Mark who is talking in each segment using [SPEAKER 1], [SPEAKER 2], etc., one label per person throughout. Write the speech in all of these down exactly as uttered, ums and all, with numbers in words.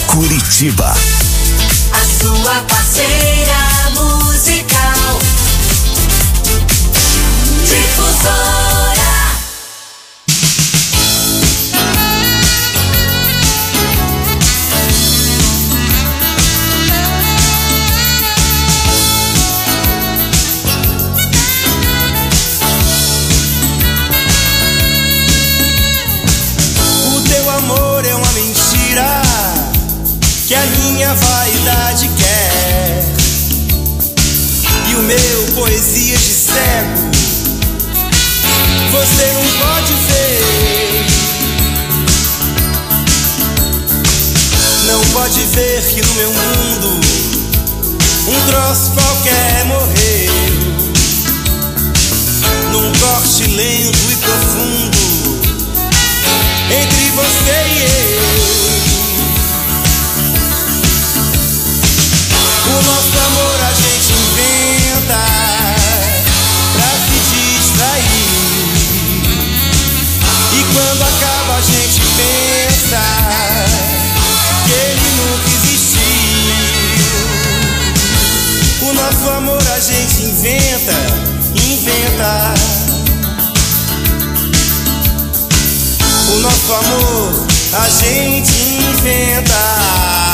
[SPEAKER 1] Curitiba.
[SPEAKER 2] A sua parceira musical. Difusora.
[SPEAKER 3] O teu amor é uma mentira que a minha vaidade quer, e o meu poesia de cego você não pode ver. Não pode ver que no meu mundo um troço qualquer morreu, num corte lento e profundo entre você e eu. O nosso amor a gente inventa pra se distrair, e quando acaba a gente pensa que ele nunca existiu. O nosso amor a gente inventa, inventa. O nosso amor a gente inventa.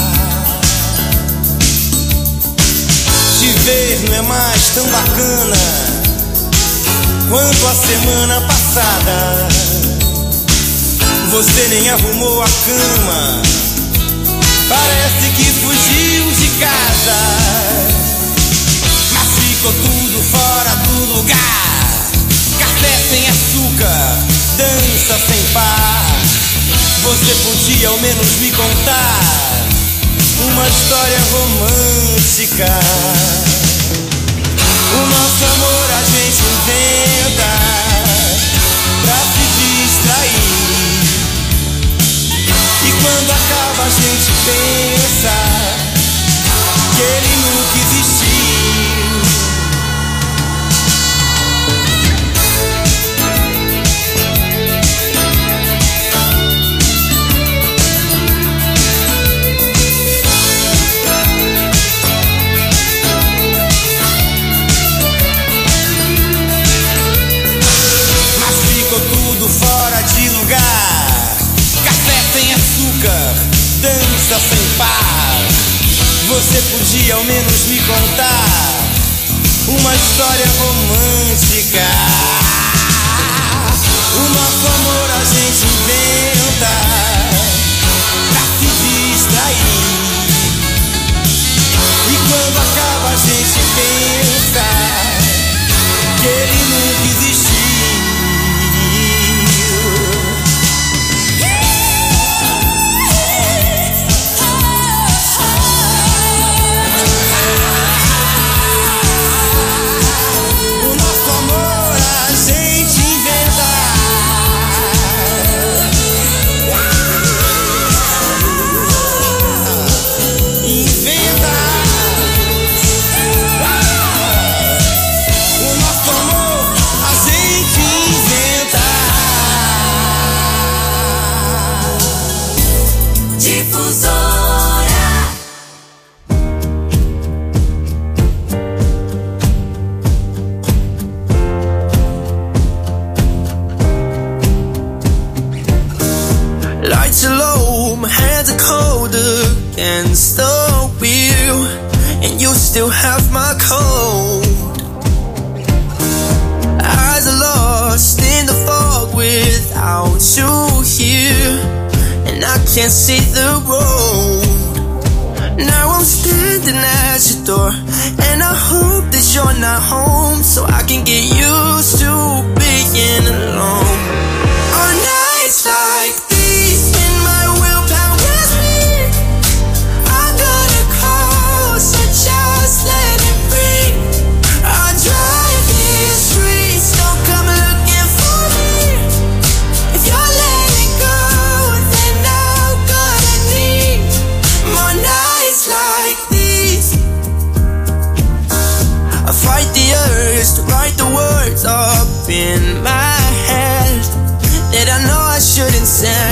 [SPEAKER 3] Te ver não é mais tão bacana quanto a semana passada. Você nem arrumou a cama, parece que fugiu de casa, mas ficou tudo fora do lugar. Café sem açúcar, dança sem par. Você podia ao menos me contar uma história romântica. O nosso amor a gente inventa pra se distrair, e quando acaba a gente pensa que ele nunca existiu. Fora de lugar, café sem açúcar, dança sem par. Você podia ao menos me contar uma história romântica. O nosso amor a gente inventa pra se distrair, e quando acaba a gente pensa que ele nunca existiu.
[SPEAKER 4] Lights are low, my hands are cold against the wheel, and you still have my cold. Eyes are lost in the fog without you here, and I can't see the road. Now I'm standing at your door, and I hope that you're not home, so I can get used to being alone. On nights like these, when my willpower's weak, I gotta call, so just let it breathe. I drive these streets, don't come looking for me. If you're letting go, then I'm gonna need more nights like these. I fight the urge to write the words up in my head that I know I shouldn't say.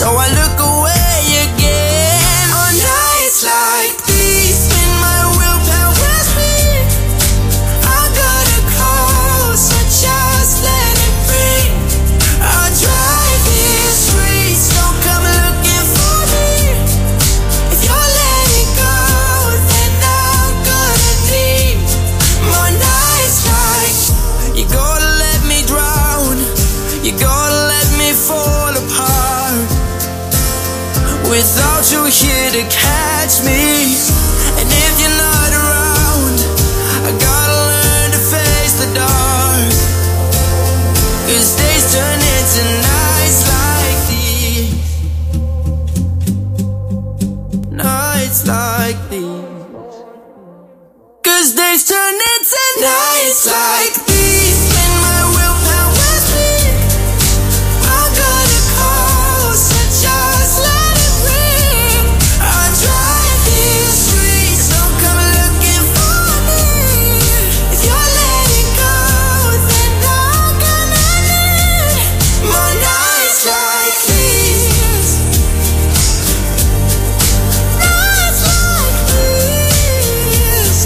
[SPEAKER 4] so I look away again. On nights like these, when my willpower's weak, I got a call, so just let it be. I'll drive these streets, don't come looking for me. If you're letting go, then I'm gonna need more nights like. You gotta let me drown, you gotta let me fall apart. Without you here to catch me, and if you're not around, I gotta learn to face the dark. Cause days turn into nights like these. Nights like these. Cause days turn into nights like these. When my willpower's weak, I got a call, so just let it ring. I drive these streets, don't come looking for me. If you're letting go, then I'm gonna need more nights like these. Nights like these.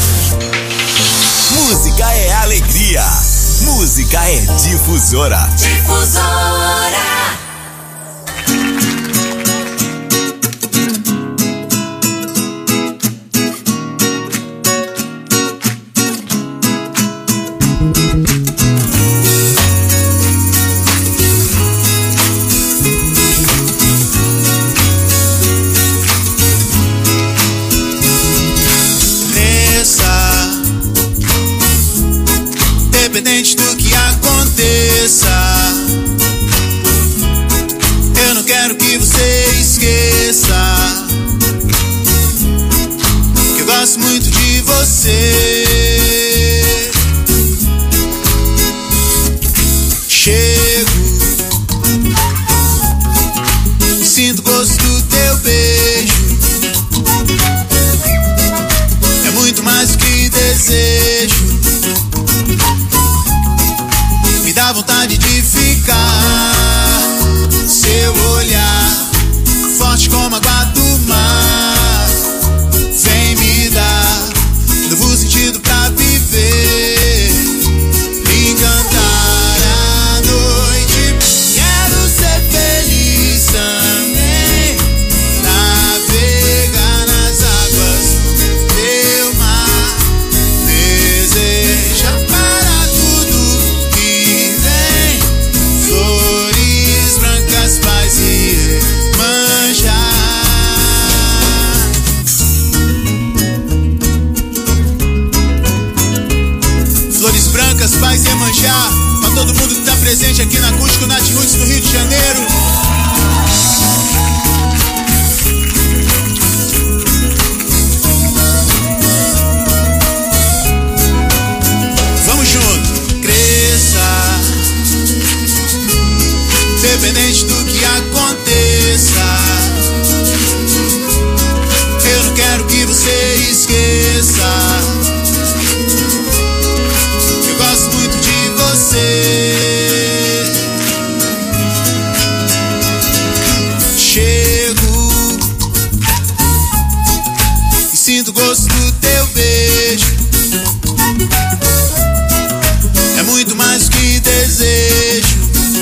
[SPEAKER 1] Música é alegria. Música é difusora.
[SPEAKER 2] Difusora.
[SPEAKER 5] Cresça, independente do que aconteça. Eu não quero que você esqueça que eu gosto muito de você. Chego, sinto o gosto do teu beijo. É muito mais do que desejo. Me dá vontade de ficar. Seu olhar, forte como a água do mar, vem me dar novo sentido pra viver. Me encantar a noite. Quero ser feliz também. Navegar nas águas do teu mar. Deseja para tudo que vem. Flores brancas, paz e manjar. Flores brancas, paz e manjar. Pra todo mundo que tá presente aqui na Acústico Nat Roots no Rio de Janeiro. Vamos junto. Cresça, independente do que aconteça. Eu não quero que você esqueça que eu gosto muito de você. Chego e sinto o gosto do teu beijo. É muito mais do que desejo.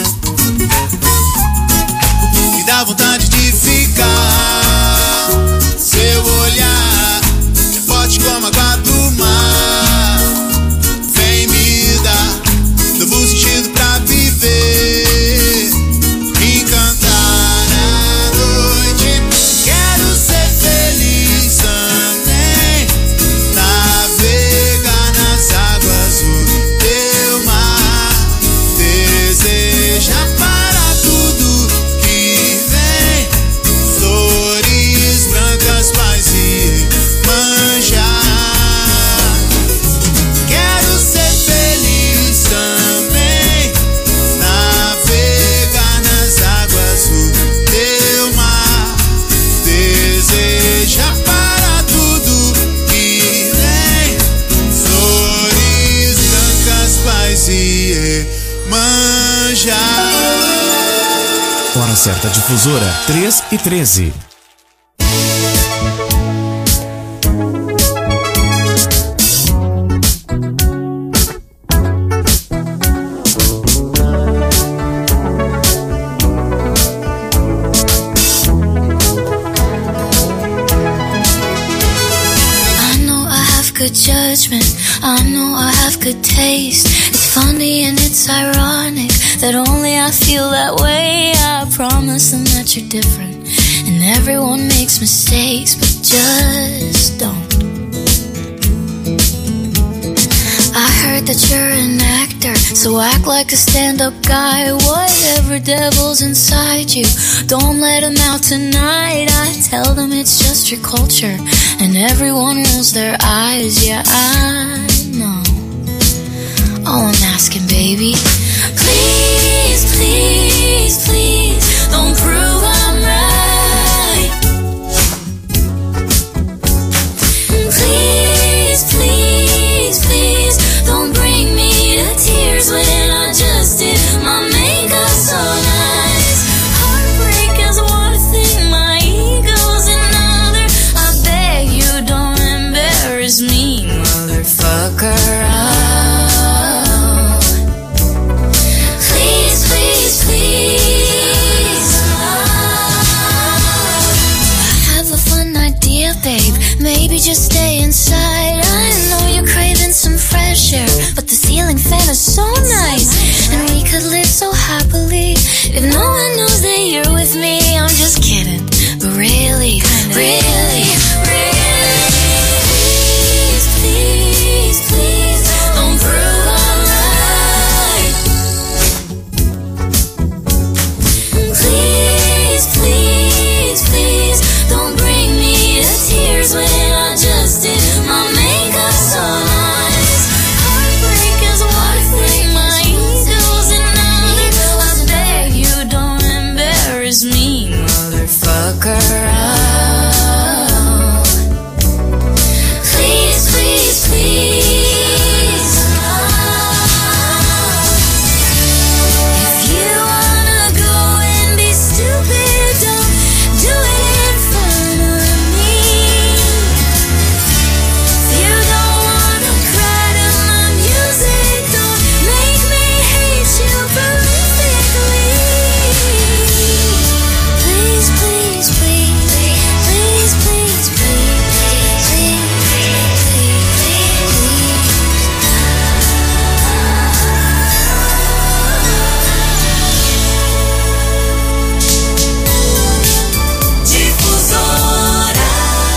[SPEAKER 5] Me dá vontade de ficar. Seu olhar é forte como a água do mar, vem me dar novo sentido pra viver. Me encantar a noite. Quero ser feliz também. Navegar nas águas do teu mar. Deseja para tudo que vem. Flores brancas, paz e manjar. Quero ser feliz também. Navegar nas águas do teu mar. Deseja para tudo que vem. Flores brancas, paz e manjar.
[SPEAKER 1] Hora certa difusora, três e treze.
[SPEAKER 6] Good judgment, I know I have good taste. It's funny and it's ironic that only I feel that way. I promise them that you're different, and everyone makes mistakes, but just don't. I heard that you're an actor, so act like a stand-up guy. Whatever devil's inside you, don't let him out tonight. I tell them it's just your culture, and everyone rolls their eyes. Yeah, I know. Oh, I'm asking, baby, please, please, please, don't prove I'm right. Please, please, please, don't bring me to tears when I just did my makeup so nice. Heartbreak is one thing, my ego's another. I beg you don't embarrass me, motherfucker. Oh. Please, please, please. I have a fun idea, babe. Maybe just stay inside. I know you're craving some fresh air, but the ceiling fan is so nice, and we could live so happily if no one knows that you're with me. I'm just kidding, but really, really, really, please, please, please, don't prove I'm right. Please, please, please, don't bring me to tears when I just did my makeup so nice. Heartbreak is one thing, my ego's another. I beg you don't embarrass me, motherfucker. Oh. Please, please, please. If you wanna go and be stupid, don't do it in front of me. If you don't wanna cry to my music, don't make me hate you perfectly. Please, please, please, please, please, please, please,
[SPEAKER 2] Difusora.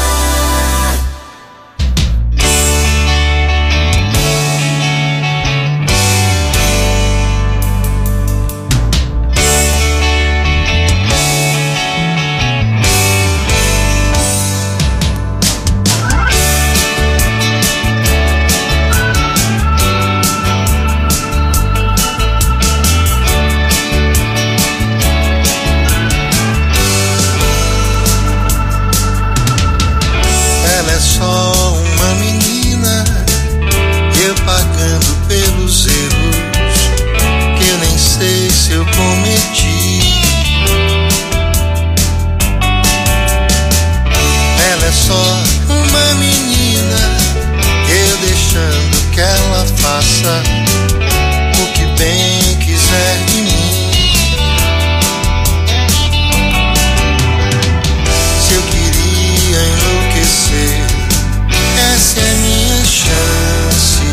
[SPEAKER 7] Ela é só uma menina, eu pagando pelos erros que eu nem sei se eu cometi. Ela é só uma menina, eu deixando que ela faça o que bem quiser de mim. Se eu queria enlouquecer, essa é a minha chance.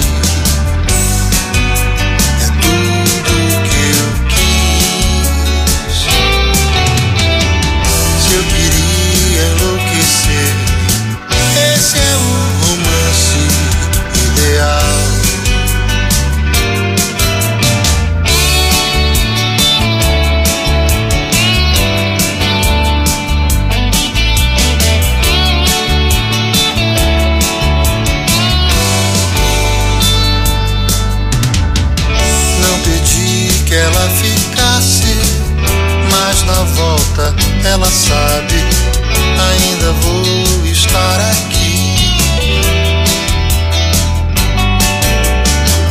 [SPEAKER 7] É tudo que eu quis. Se eu queria enlouquecer, esse é o romance ideal. Não pedi que ela ficasse, mas na volta ela sabe, ainda vou estar aqui.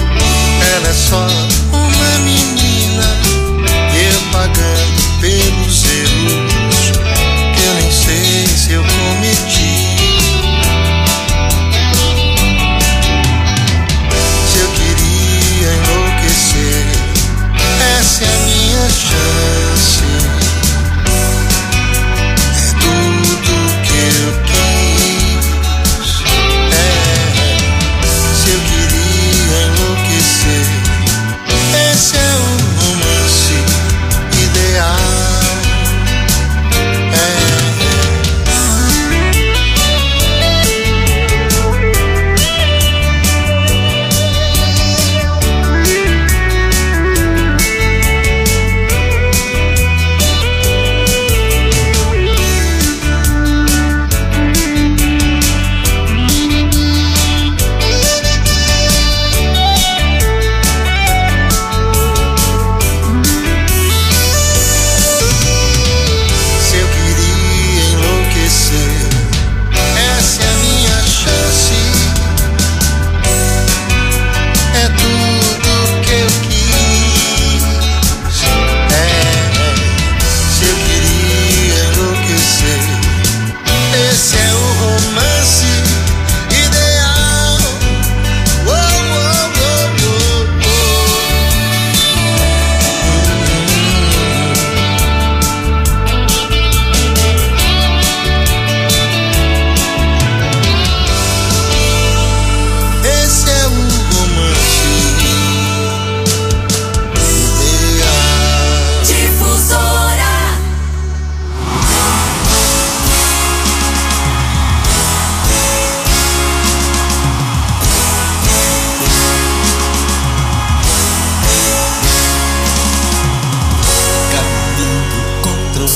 [SPEAKER 7] Ela é só uma menina, eu pagando pelos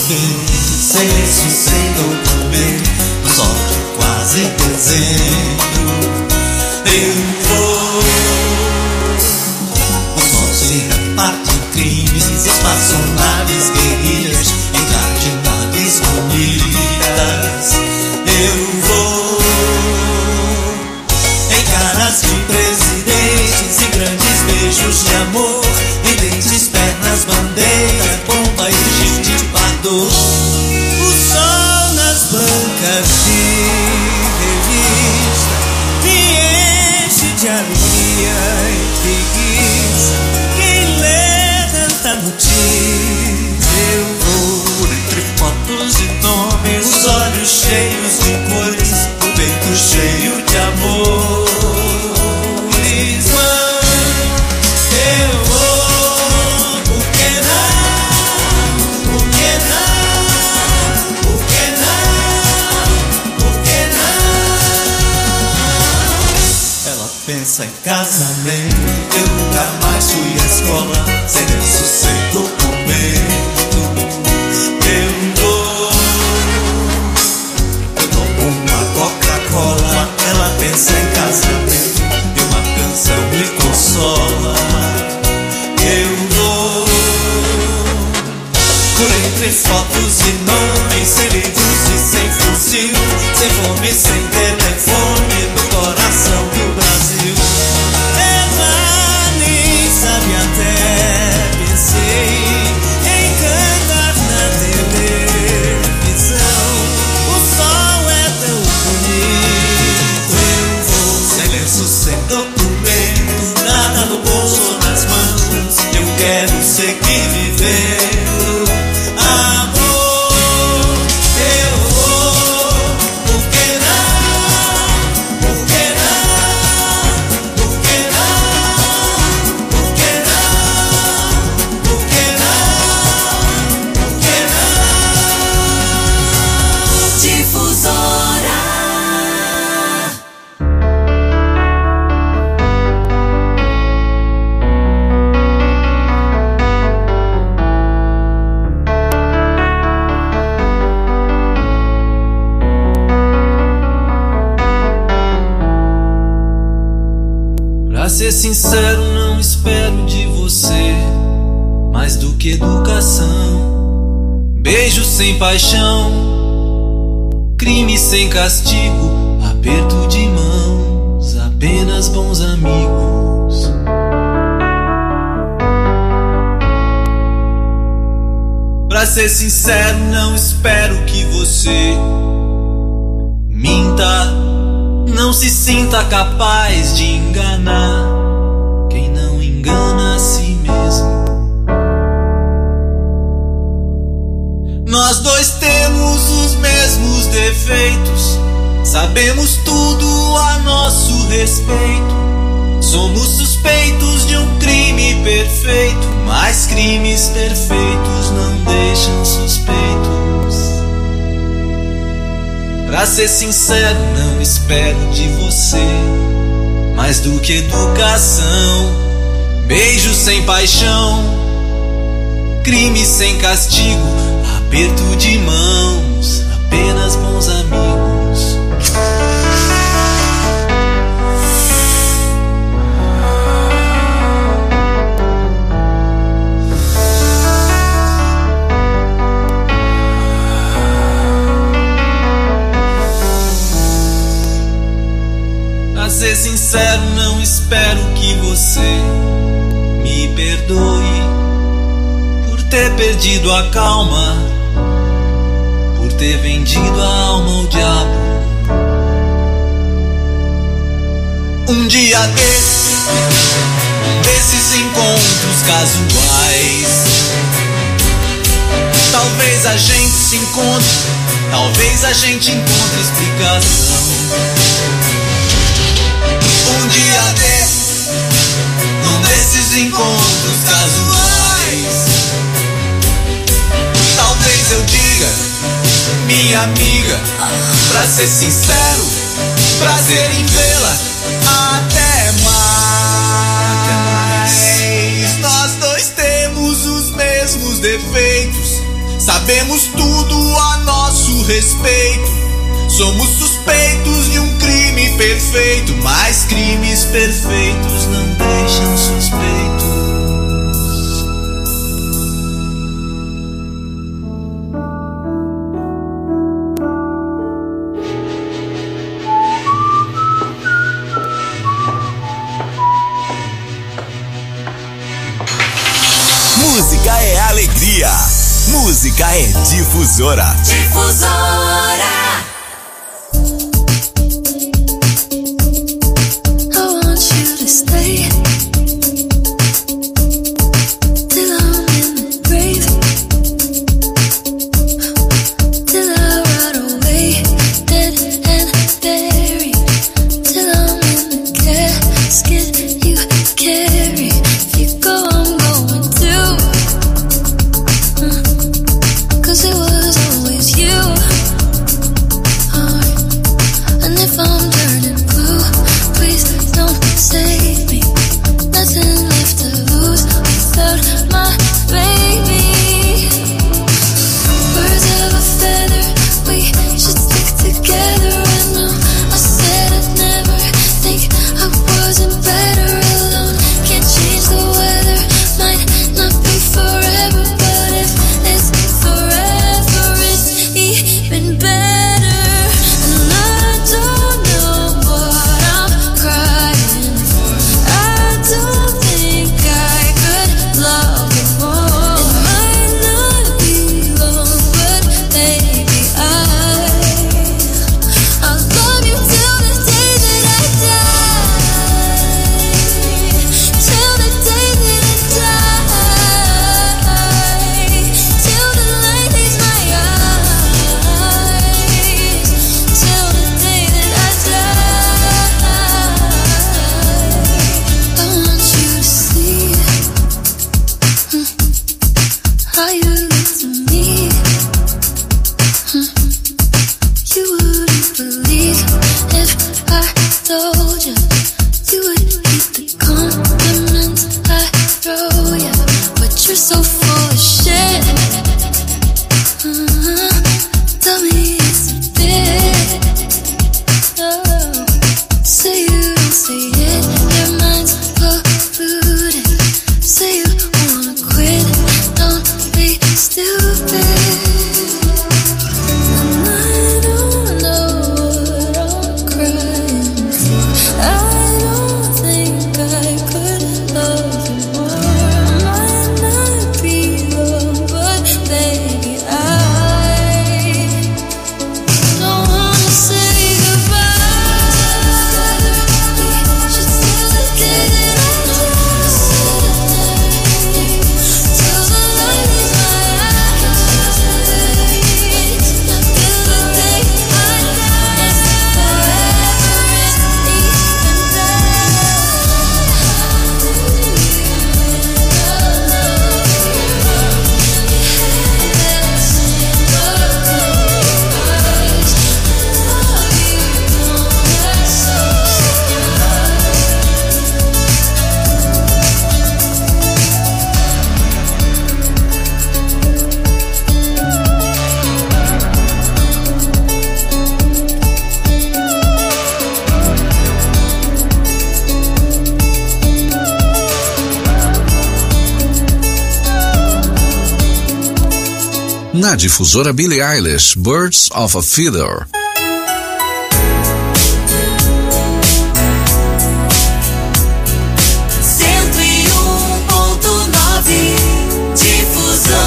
[SPEAKER 3] silêncio sem documento, no sol de quase dezembro. Eu vou, o sol se reparte em crimes, espaçonaves, guerrilhas e naves bonitas. Eu vou em caras de presidentes e grandes beijos de amor, e dentes, pernas, bandeira, bomba e gente de pardor. O sol nas bancas de revista me enche de alegria e preguiça. Quem lê tanta notícia, eu vou por entre fotos e nomes, os olhos cheios de cores, o peito cheio de amor. Pensa em casamento, eu nunca mais fui à escola, silêncio sem documento. Eu vou, eu tomo uma Coca-Cola, ela pensa em casamento e uma canção me consola. Eu vou por entre fotos e nomes, sem livros e sem fuzil, sem fome, sem telefone, no coração do Brasil. Ela nem sabe, até pensei em cantar na televisão. O sol é tão bonito. Eu vou, silêncio sem documento, nada no bolso ou nas mãos. Eu quero seguir vivendo. Amor, eu vou, por que não? Por que não? Por que não? Por que não? Por que não? Por que não?
[SPEAKER 2] Difusora.
[SPEAKER 3] Pra ser sincero, não espero de você mais do que educação. Beijo sem paixão, crime sem castigo, aperto de mãos, apenas bons amigos. Pra ser sincero, não espero que você minta, não se sinta capaz de enganar quem não engana a si mesmo. Nós dois temos os mesmos defeitos, sabemos tudo a nosso respeito. Somos suspeitos de um crime perfeito, mas crimes perfeitos não deixam suspeitos. Pra ser sincero, não espero de você mais do que educação. Beijo sem paixão, crime sem castigo, aperto de mãos, apenas bons amigos. Pra ser sincero, não espero que você me perdoe por ter perdido a calma, por ter vendido a alma ao diabo. Um dia desse, um desses encontros casuais, talvez a gente se encontre, talvez a gente encontre explicação. Um dia desse, num desses encontros casuais, talvez eu diga, minha amiga, pra ser sincero, prazer em vê-la, até mais. Nós dois temos os mesmos defeitos,
[SPEAKER 1] Sabemos tudo a nosso respeito. Somos suspeitos de um crime perfeito, mas crimes perfeitos não deixam suspeitos.
[SPEAKER 2] Música é alegria. Música é Difusora.
[SPEAKER 8] Difusora.
[SPEAKER 9] Na Difusora, Billie Eilish, Birds of a Feather.
[SPEAKER 8] cento e um ponto nove Difusora.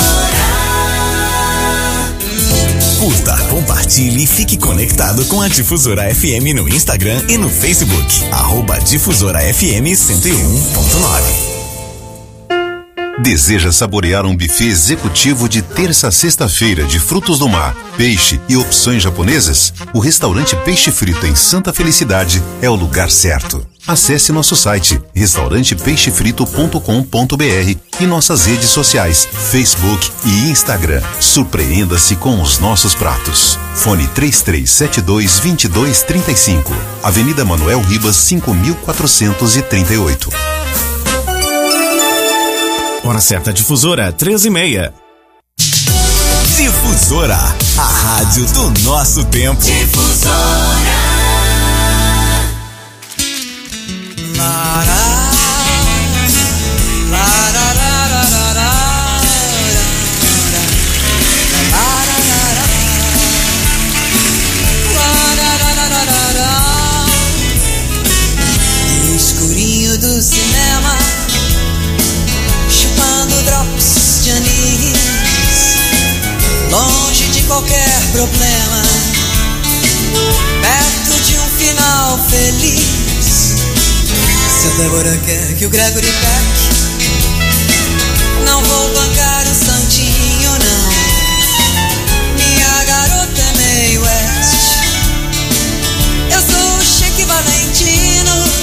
[SPEAKER 2] Curta, compartilhe e fique conectado com a Difusora F M no Instagram e no Facebook. Arroba Difusora F M cento e um ponto nove.
[SPEAKER 10] Deseja saborear um buffet executivo de terça a sexta-feira de frutos do mar, peixe e opções japonesas? O restaurante Peixe Frito em Santa Felicidade é o lugar certo. Acesse nosso site restaurante peixe frito ponto com ponto br e nossas redes sociais, Facebook e Instagram. Surpreenda-se com os nossos pratos. Fone três três sete dois, dois dois três cinco. Avenida Manuel Ribas, cinco mil quatrocentos e trinta e oito.
[SPEAKER 11] Hora certa, Difusora, treze e meia.
[SPEAKER 2] Difusora, a rádio do nosso tempo.
[SPEAKER 8] Difusora.
[SPEAKER 3] No escurinho do cinema, chupando drops de anis, longe de qualquer problema, perto de um final feliz. Se a Débora quer que o Gregory peque, não vou bancar o santinho, não. Minha garota é meio West, eu sou o Chique Valentino.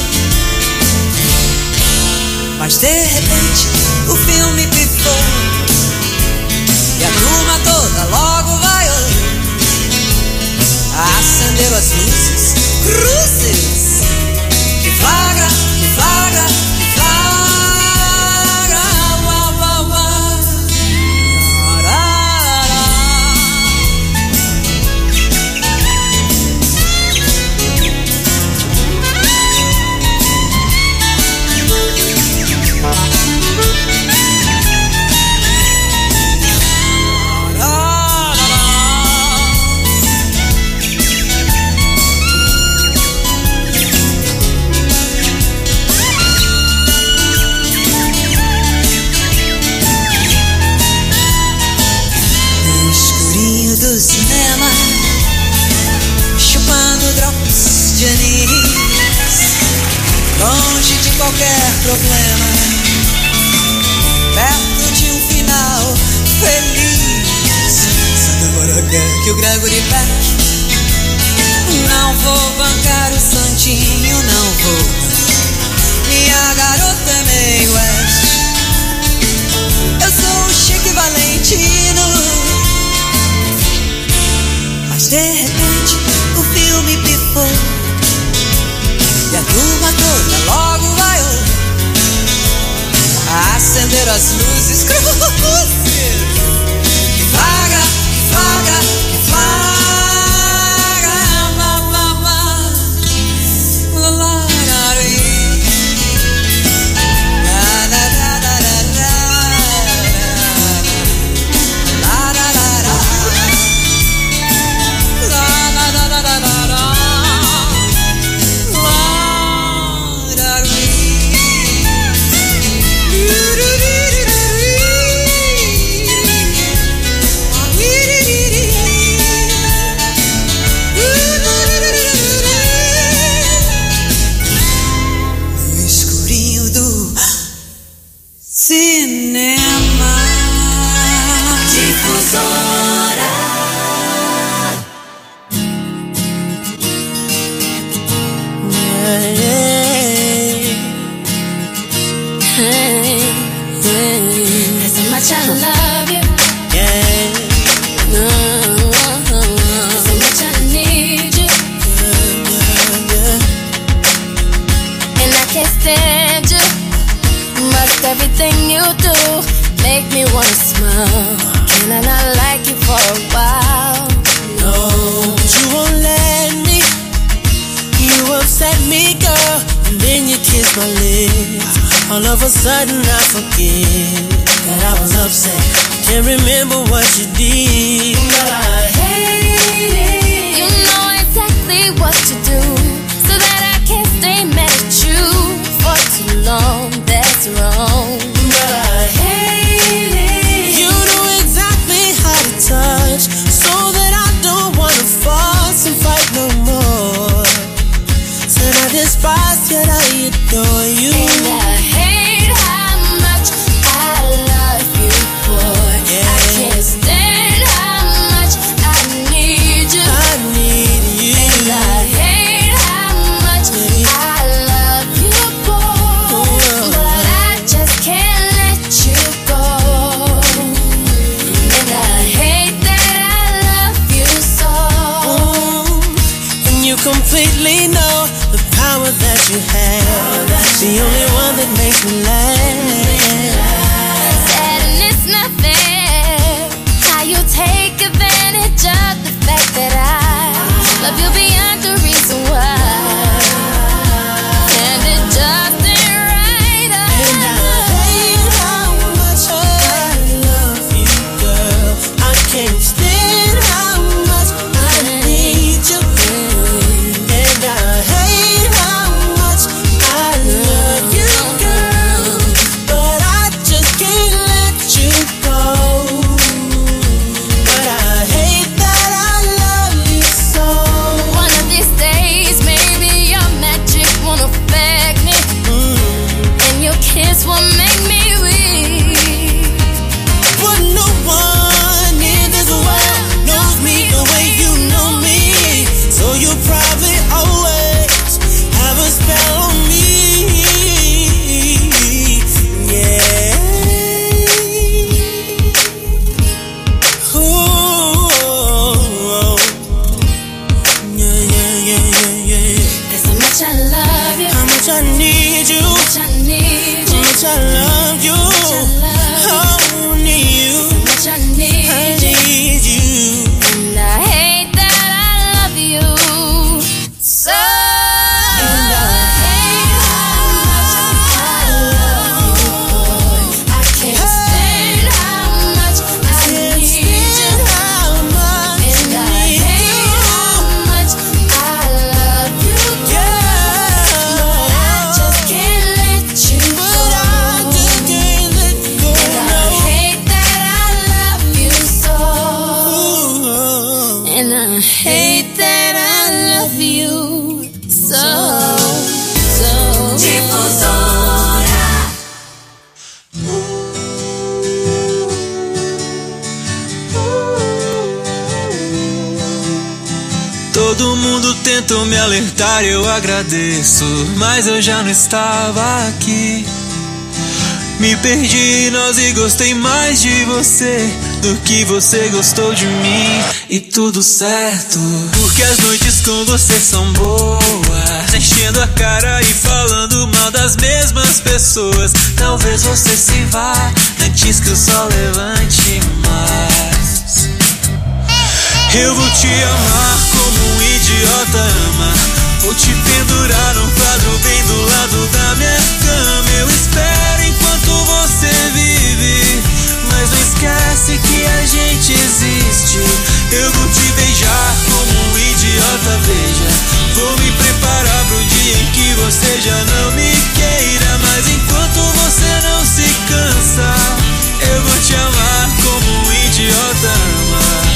[SPEAKER 3] Mas de repente o filme pifou e a turma toda logo vaiou. Acenderam as luzes, cruzes, que flagra, que flagra, que flagra, uau, uau, uau. Do cinema, chupando drops de anis, longe de qualquer problema, perto de um final feliz. Se a Débora quer que o Gregory peque, não vou bancar o santinho, não vou. Minha garota é meio West, eu sou o Chique Valentino. Mas de repente o filme pifou e a turma toda logo vaiou. Acenderam as luzes, cruzes, que flagra, que flagra, que flagra, lá, lá, lá, lá, lá,
[SPEAKER 6] everything you do make me wanna smile. Can I not like you for a while?
[SPEAKER 4] No, you won't let me. You upset me, girl, and then you kiss my lips. All of a sudden I forget that I was upset. Can't remember what you did, but I hate it.
[SPEAKER 6] You know exactly what to do, so that I can't stay mad at you for too long. That's wrong,
[SPEAKER 4] but I hate it. You know exactly how to touch, so that I don't wanna fuss and fight no more. Said I despise, yet I adore you.
[SPEAKER 6] And I hate how much I love you, boy. Yeah. I can't stand how much
[SPEAKER 11] Todo mundo tentou me alertar, eu agradeço, mas eu já não estava aqui. Me perdi em nós e gostei mais de você do que você gostou de mim. E tudo certo, porque as noites com você são boas, enchendo a cara e falando mal das mesmas pessoas. Talvez você se vá antes que o sol levante mais. Eu vou te amar como um idiota ama. Vou te pendurar num quadro bem do lado da minha cama. Eu espero enquanto você vive, mas não esquece que a gente existe. Eu vou te beijar como um idiota, veja. Vou me preparar pro dia em que você já não me queira. Mas enquanto você não se cansa, eu vou te amar como um idiota ama.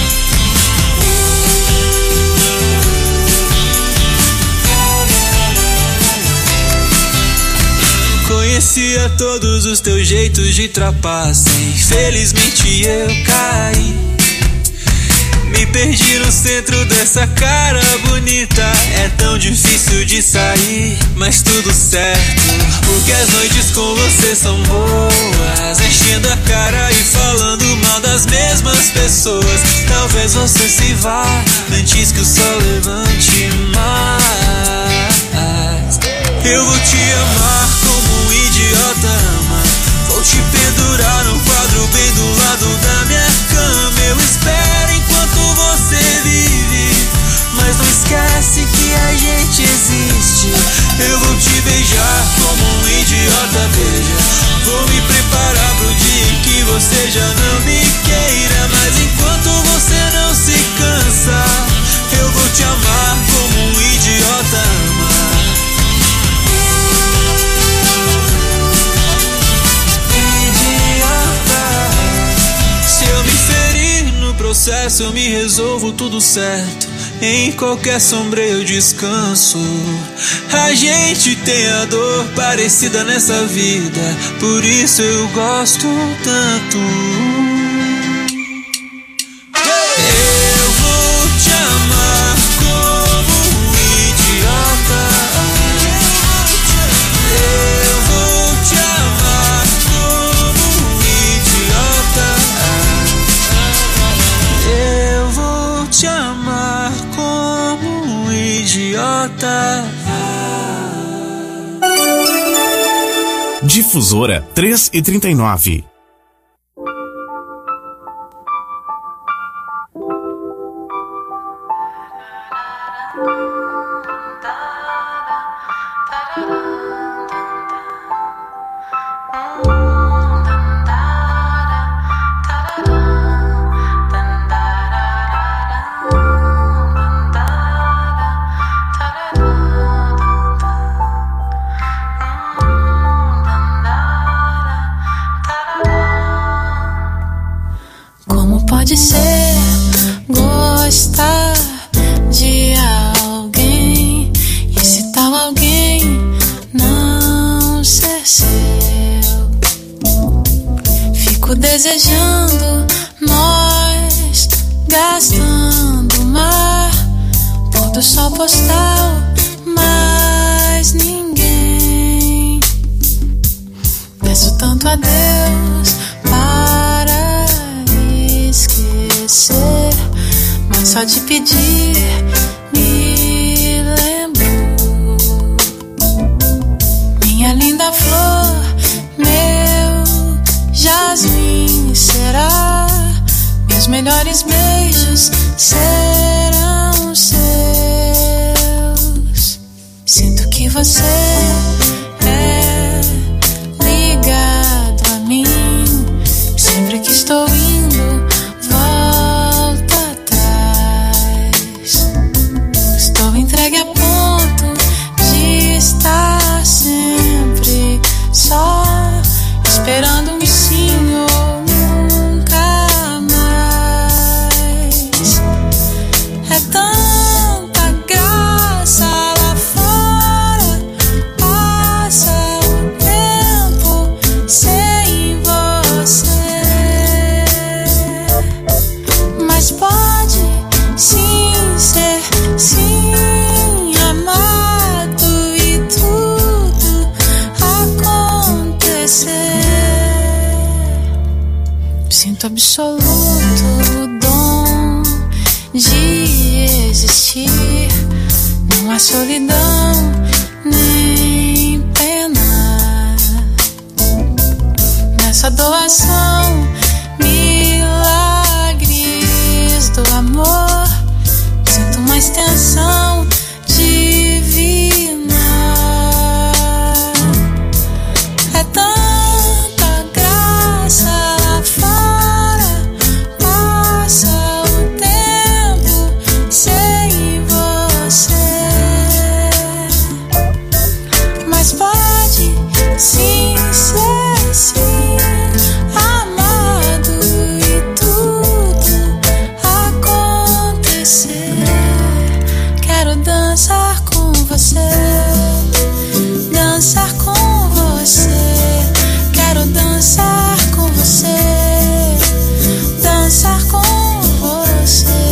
[SPEAKER 11] Conhecia todos os teus jeitos de trapaça, infelizmente eu caí. Me perdi no centro dessa cara bonita, é tão difícil de sair, mas tudo certo, porque as noites com você são boas, enchendo a cara e falando mal das mesmas pessoas. Talvez você se vá antes que o sol levante mais. Eu vou te amar como um idiota ama. Vou te pendurar num quadro bem do lado da minha cama. Eu espero enquanto você vive, mas não esquece que a gente existe. Eu vou te beijar como um idiota, beija. Vou me preparar pro dia em que você já não me queira. Mas enquanto você não se cansa, eu vou te amar como um idiota ama. Se eu me ferir no processo, eu me resolvo tudo certo. Em qualquer sombra eu descanso. A gente tem a dor parecida nessa vida, por isso eu gosto tanto. Eu vou te amar como um idiota. Eu vou te amar como um idiota. Eu vou te amar como um idiota.
[SPEAKER 12] Difusora três e trinta e nove.
[SPEAKER 6] Pode ser gostar de alguém e se tal alguém não ser seu. Fico desejando nós gastando mar, pôr do sol postal, mas ninguém. Peço tanto a Deus para esquecer, mas só de pedir me lembro. Minha linda flor, meu jasmim será. Meus melhores beijos serão seus. Sinto que você é ligado a mim. Sempre que estou indo, volta atrás. Estou entregue a ponto de estar sempre só, esperando um sim ou nunca mais. É tanta graça lá fora, passa o tempo sem você. Mas pode sim ser sim.
[SPEAKER 13] Sinto absoluto dom de existir. Não há solidão nem pena nessa doação, milagres do amor. Sinto uma extensão divina. É tanta graça lá fora, passa o tempo sem você, mas pode sim ser assim, amado, e tudo acontecer. Quero dançar com você, dançar com você. Quero dançar com você, dançar com você.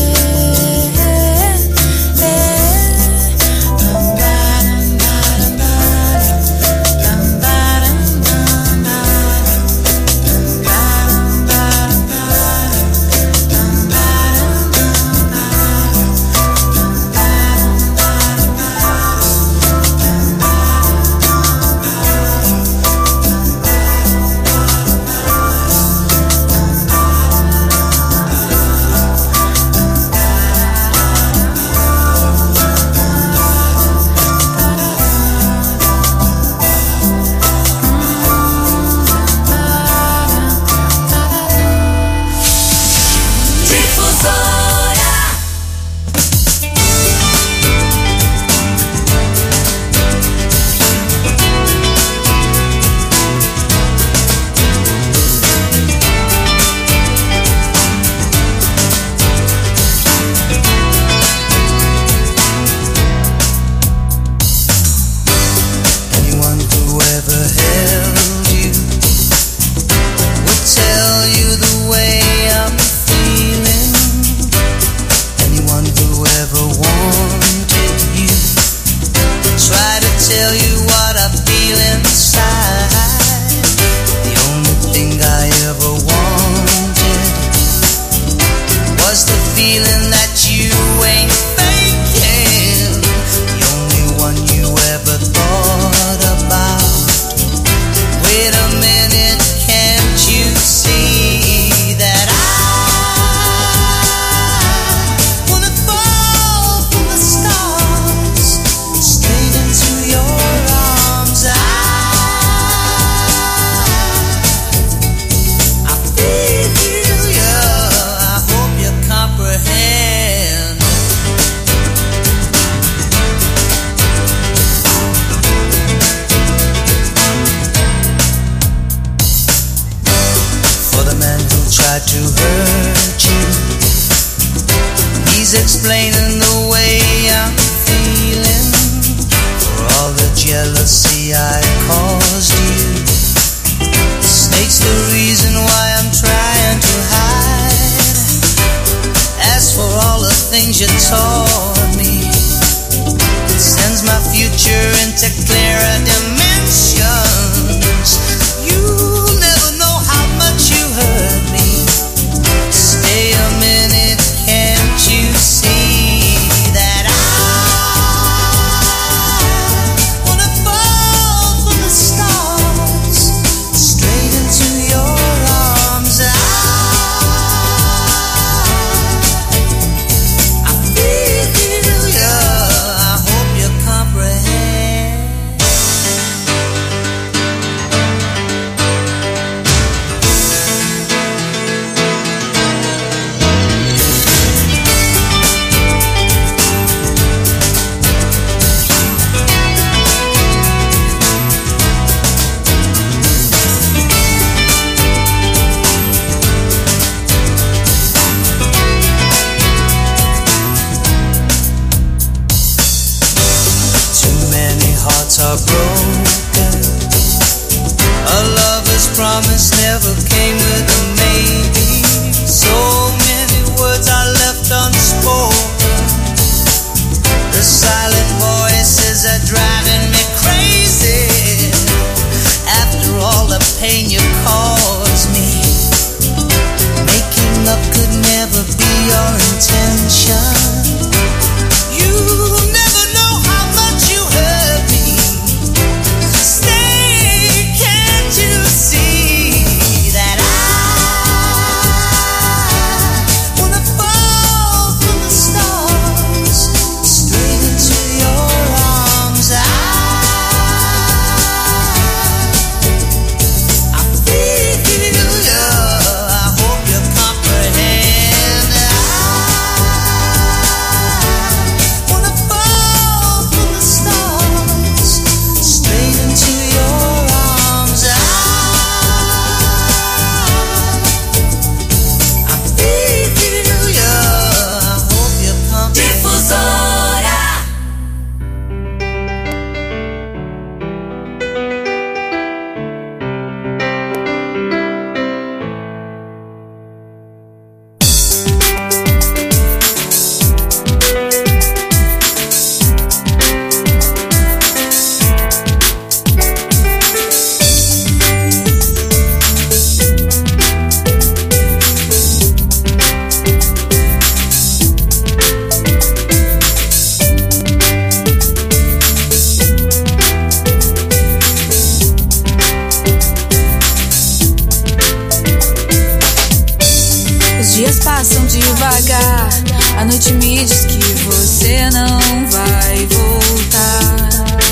[SPEAKER 13] devagar. A noite me diz que você não vai voltar.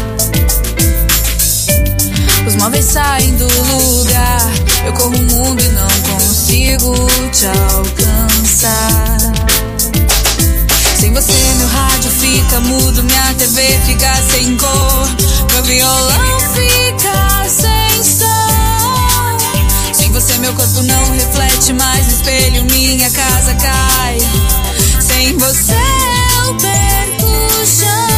[SPEAKER 13] Os móveis saem do lugar. Eu corro o mundo e não consigo te alcançar. Sem você meu rádio fica mudo, minha T V fica sem cor, meu violão fica sem som. Sem você meu corpo não reflete mais no espelho, minha casa cai. Sem você eu perco o chão.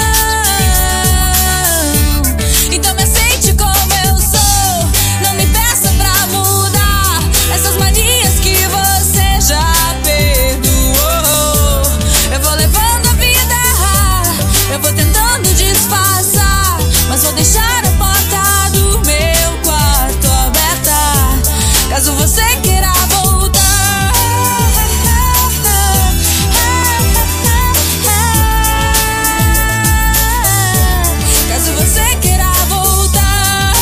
[SPEAKER 13] Então me aceite como eu sou, não me peça pra mudar essas manias que você já perdoou. Eu vou levando a vida, eu vou tentando disfarçar, mas vou deixar a porta do meu quarto aberta, caso você queira voltar. Caso você queira voltar.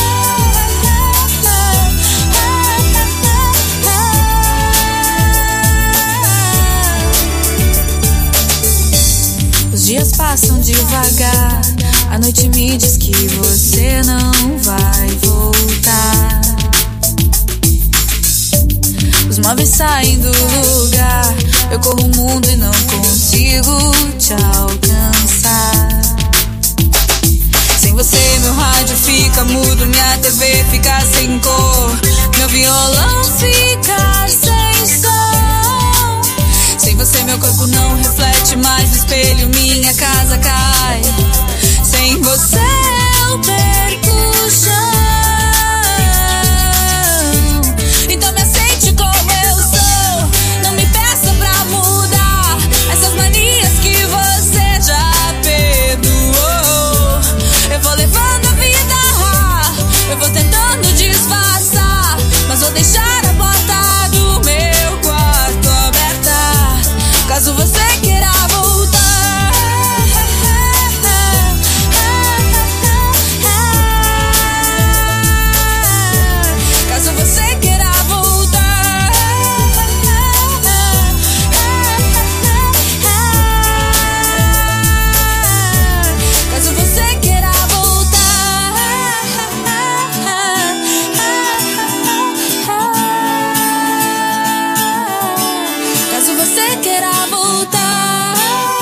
[SPEAKER 13] Os dias passam devagar. A noite me diz que você não vai voltar. Os móveis saem do lugar. Eu corro o mundo e não consigo te alcançar. Sem você meu rádio fica mudo, minha T V fica sem cor, meu violão fica sem som. Sem você meu corpo não reflete mais no espelho, minha casa cai. Sem você eu perco o chão. Então me aceite como eu sou, não me peça pra mudar essas manias que você já perdoou. Eu vou levando a vida, eu vou tentando disfarçar, mas vou deixar a porta do meu quarto aberta, caso você queira voltar. Caso você queira voltar. Caso você queira voltar. Caso você queira voltar.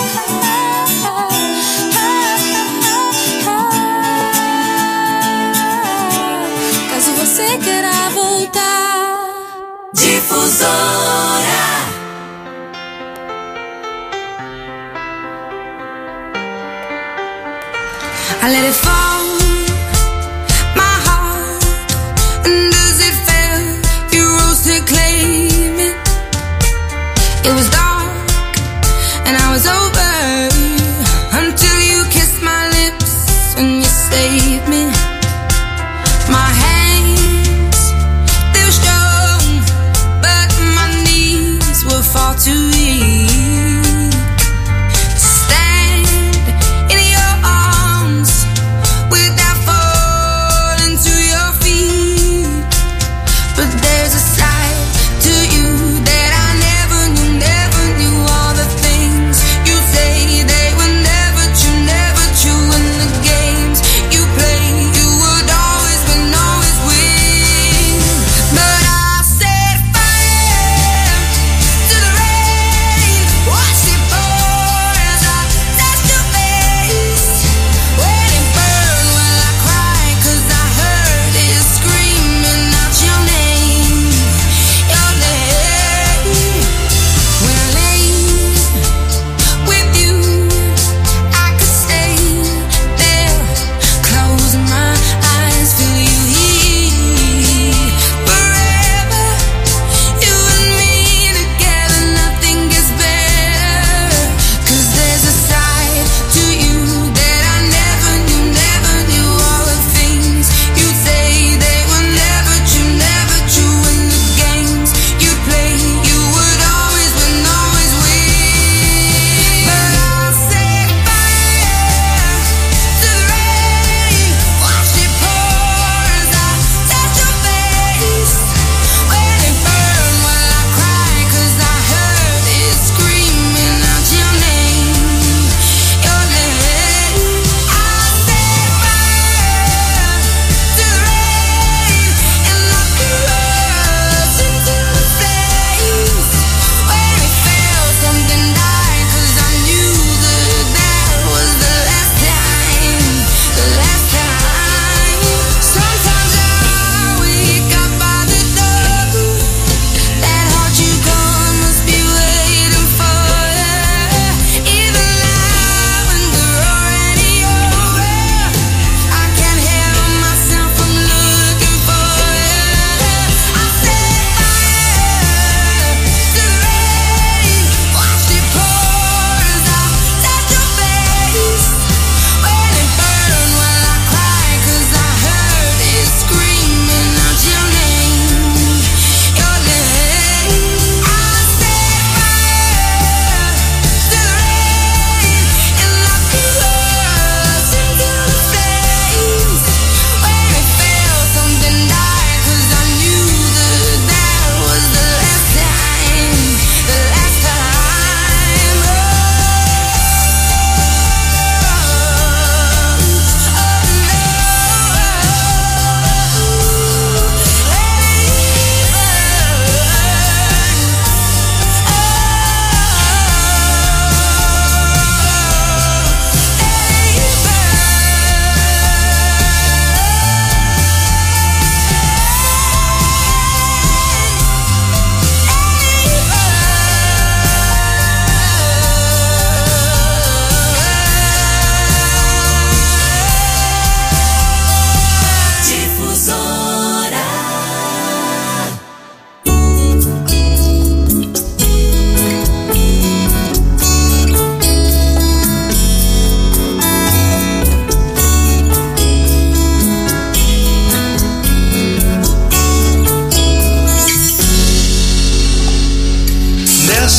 [SPEAKER 13] Caso você queira voltar.
[SPEAKER 8] Difusora.
[SPEAKER 14] I let it fall, my heart, and as it fell, you rose to claim it. It was dark, and I was over, until you kissed my lips, and you saved me. My hands, they were strong, but my knees were far too weak.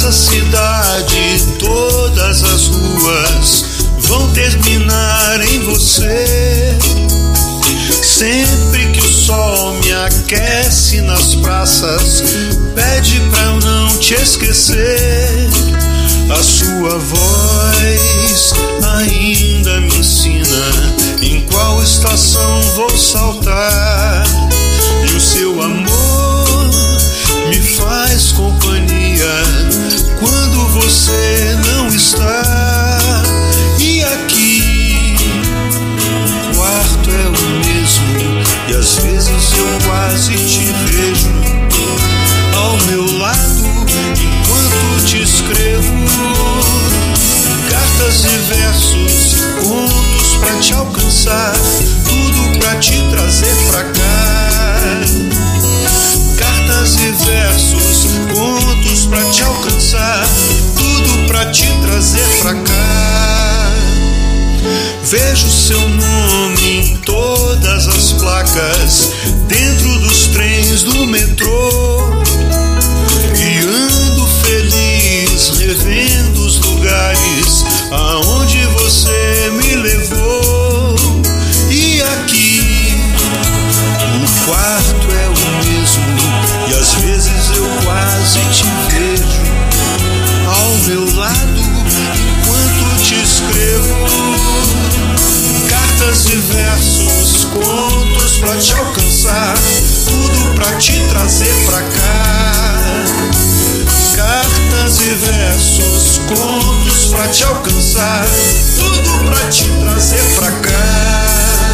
[SPEAKER 7] Nessa cidade todas as ruas vão terminar em você. Sempre que o sol me aquece nas praças, pede pra eu não te esquecer. A sua voz ainda me ensina em qual estação vou saltar. E o seu amor me faz companhia quando você não está. E aqui o quarto é o mesmo, e às vezes eu quase te vejo ao meu lado enquanto te escrevo cartas e versos, contos pra te alcançar, tudo pra te trazer pra cá. Cartas e versos, contos pra te alcançar, tudo pra te trazer pra cá. Vejo seu nome em todas as placas, dentro dos trens do metrô, e ando feliz revendo os lugares aonde você me levou. E aqui o quarto é o mesmo, e às vezes eu quase te vejo ao meu lado enquanto te escrevo cartas e versos, contos pra te alcançar, tudo pra te trazer pra cá. Cartas e versos, contos pra te alcançar, tudo pra te trazer pra cá.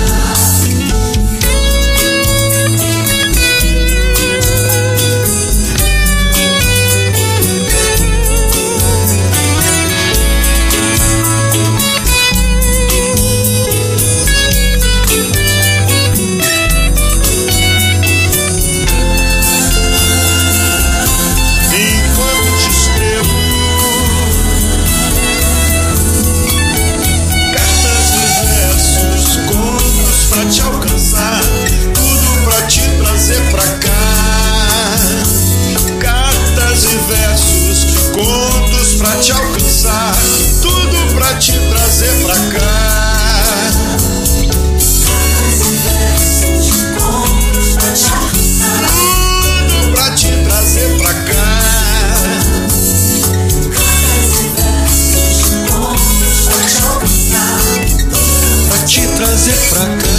[SPEAKER 7] Te alcançar, tudo pra te trazer pra cá. Cartas e versos, contos pra te alcançar, tudo pra te trazer pra cá. Cartas e versos, contos pra te alcançar, tudo pra te trazer pra cá. Cartas e versos, contos pra te alcançar, pra te trazer pra cá.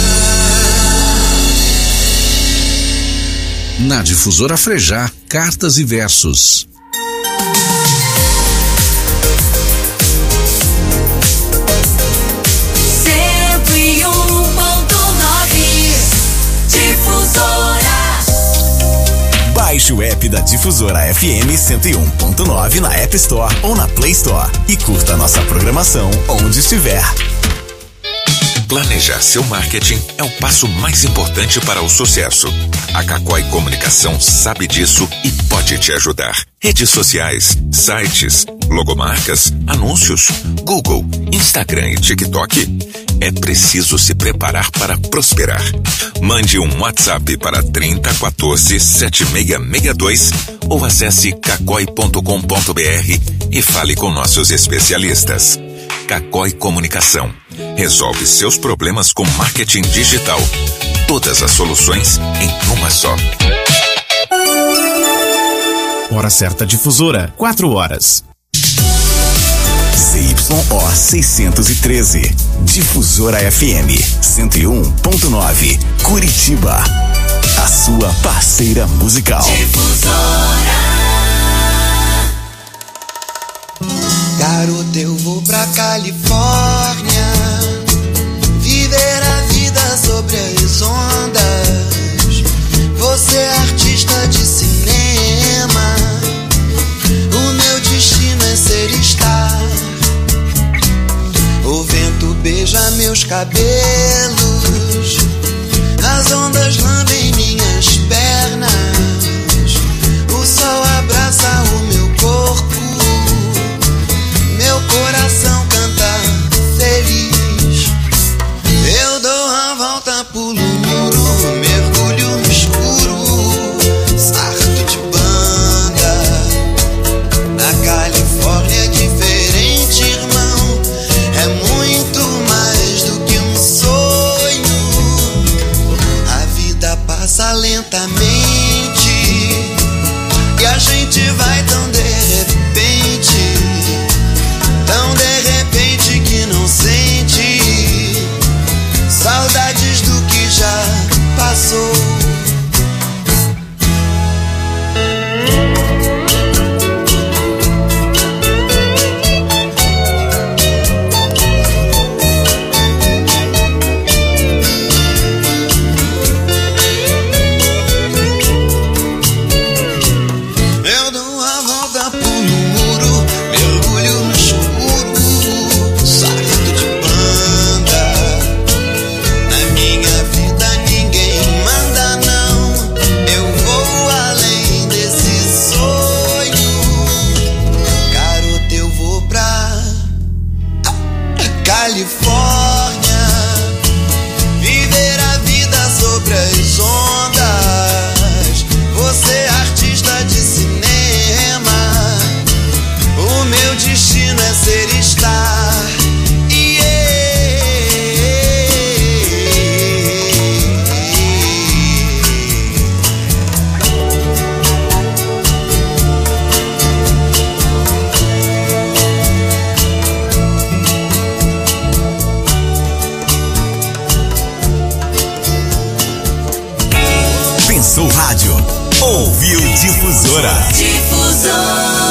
[SPEAKER 9] Na Difusora Frejá, cartas e versos.
[SPEAKER 8] cento e um ponto nove Difusora.
[SPEAKER 2] Baixe o app da Difusora F M cento e um ponto nove na App Store ou na Play Store e curta nossa programação onde estiver.
[SPEAKER 15] Planejar seu marketing é o passo mais importante para o sucesso. A Cacói Comunicação sabe disso e pode te ajudar. Redes sociais, sites, logomarcas, anúncios, Google, Instagram e TikTok. É preciso se preparar para prosperar. Mande um WhatsApp para trinta quatorze setenta e seis sessenta e dois ou acesse cacói ponto com ponto br e fale com nossos especialistas. Cacói Comunicação. Resolve seus problemas com marketing digital. Todas as soluções em uma só.
[SPEAKER 12] Hora certa Difusora, quatro horas.
[SPEAKER 2] C Y O seiscentos e treze. Difusora F M cento e um ponto nove. Curitiba. A sua parceira musical.
[SPEAKER 8] Difusora.
[SPEAKER 16] Garota, eu vou pra Califórnia viver a vida sobre as ondas. Você é artista de cinema, o meu destino é ser star. O vento beija meus cabelos, as ondas lambem minhas pernas, o sol abraça o meu corpo, meu coração canta feliz. Eu dou a volta, pulo o muro, mergulho no escuro, sarto de banda na caída. repente vai tão de repente, tão de repente que não sente saudades do que já passou.
[SPEAKER 2] Pensou rádio, ouviu Difusora.
[SPEAKER 8] Difusora.